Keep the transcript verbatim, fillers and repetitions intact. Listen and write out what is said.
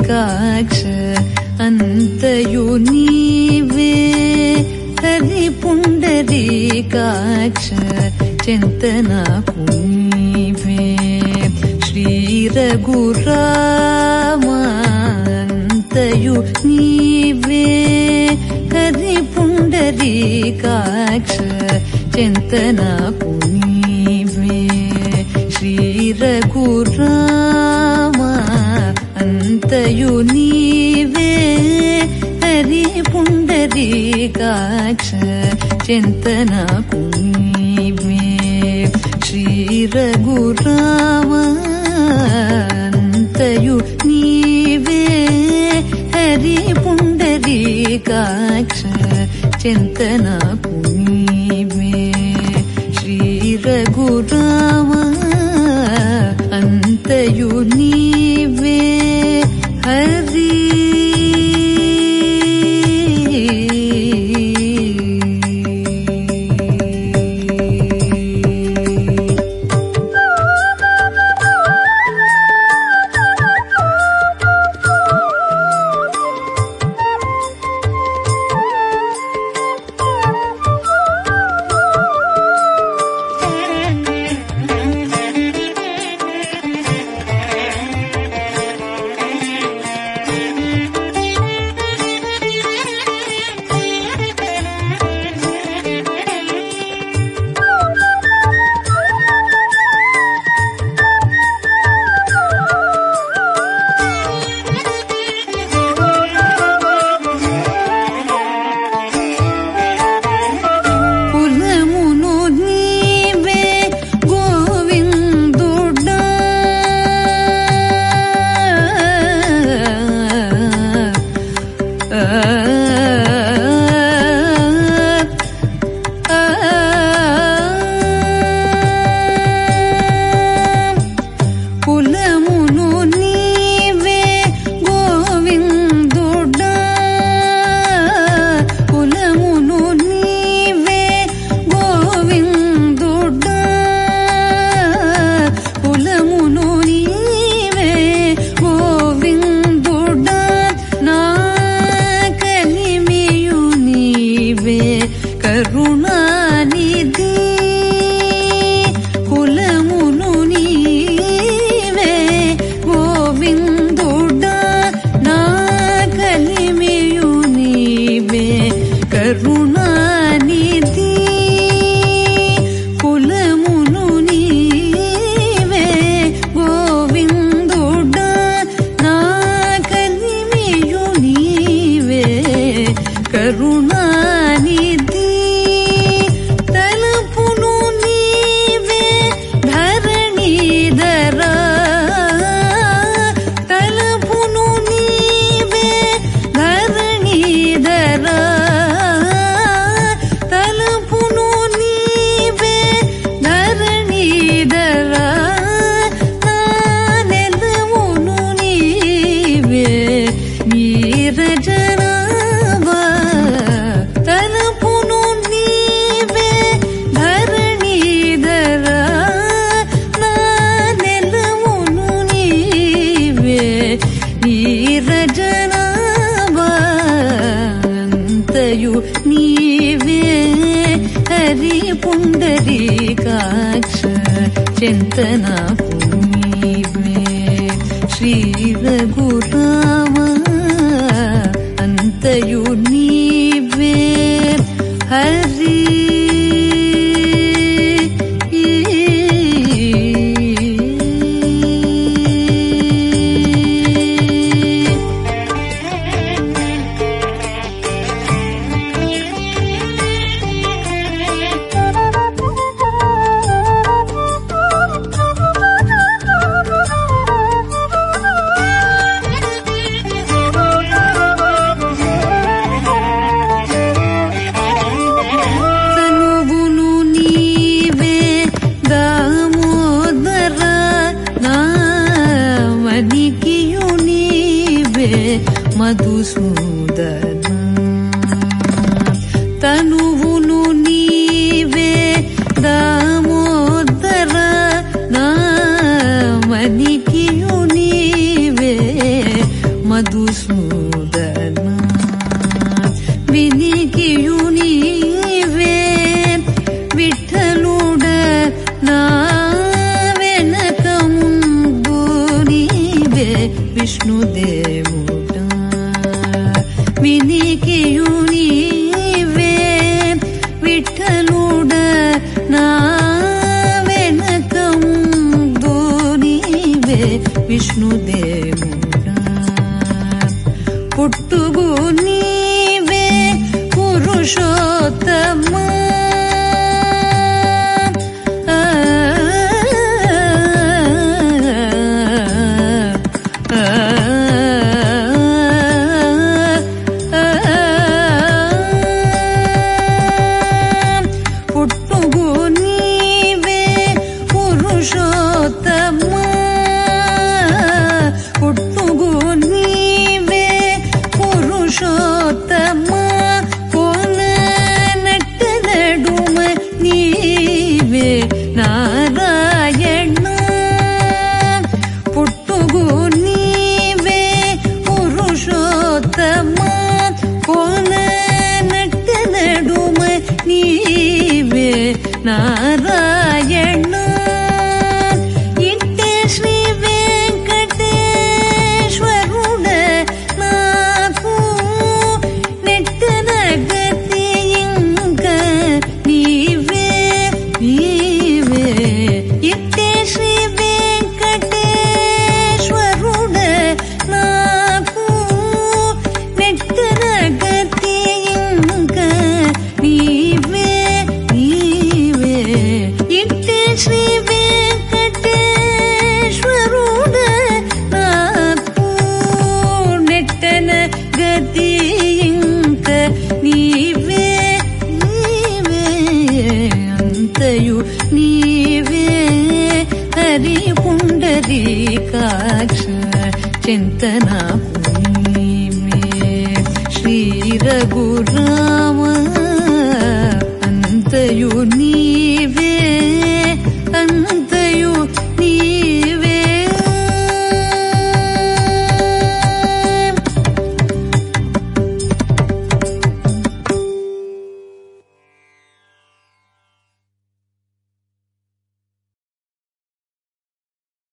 పుండరీకాక్ష అంతయు నీవే హరి పుండరీకాక్ష చింతనాకు నీవే శ్రీ రఘురామ అంతయు నీవే హరి పుండరీకాక్ష చింతనాకు నీవే శ్రీ రఘురామ అంతయు నీవే హరి పుండరీకాక్ష చింతనాకు నీవే శ్రీ రఘురామ అంతయు నీవే హరి పుండరీకాక్ష చింతనాకు నీవే శ్రీ రఘురామ అంతయు నీవే హరి పుండరీకాక్ష చింతనాకు నీవే శ్రీ రఘురామ అంతయు నీవే హరి మధుసూదన తనువును నీవే దామోదర నామనికియు నీవే మధుసూదన వినికియు నీవే విఠలుడ నా వెనక ముందు నీవే విష్ణుదేవుడ వినికియు నీవే విఠలుడ నా వెనక ముందు నీవే విష్ణుదేవుడ పుట్టుగు నీవే పురుషోత్తమ పుట్టుగు నీవే పురుషోత్తమ పుట్టుగు నీవే పురుషోత్తమ కోన నట్ట నడుమ నీవే నారాయణ పుట్టుగు నీవే పురుషోత్తమ కోన నట్ట నడుమ నీవే నారాయణ ఇట్టే శ్రీ వెంకటేశ్వరుడ నాకు నెట్టన గతి ఇంక నీవే నీవే ఇట్టే శ్రీ వెంకటేశ్వరుడ నాకు నెట్టన గతి ఇంక నీవే నీవే ఇట్టే శ్రీ వెంకటేశ్వరుడ నాకు నెట్టన గతి ఇంక నీవే నీవే అంతయు నీవే హరి పుండరీకాక్ష చింతనాకు నీవే శ్రీ రఘురామ అంతయు